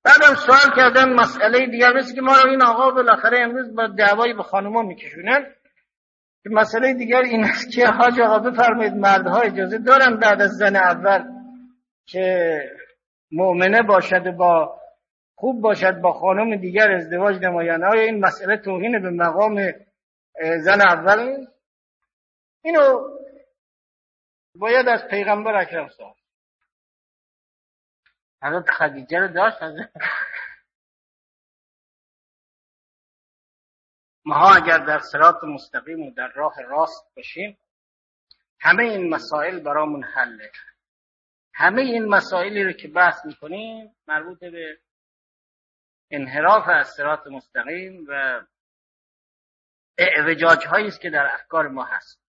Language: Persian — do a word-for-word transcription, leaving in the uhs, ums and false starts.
بعدم سوال کردن مسئله دیگر، مثل که ما رو این آقا بالاخره امروز با دعوایی به خانوما میکشونن. که مسئله دیگر این است که حاج آقا بفرمایید مردها اجازه دارن بعد از زن اول که مؤمنه باشد و با خوب باشد با خانم دیگر ازدواج نمایند؟ آیا این مسئله توهین به مقام زن اول نیست؟ اینو باید از پیغمبر اکرم سوال. حضرت خدیجه رو داشت. ما اگر در صراط مستقیم و در راه راست باشیم، همه این مسائل برامون حله. همه این مسائلی رو که بحث میکنیم مربوط به انحراف از صراط مستقیم و اعوجاج هایی است که در افکار ما هست.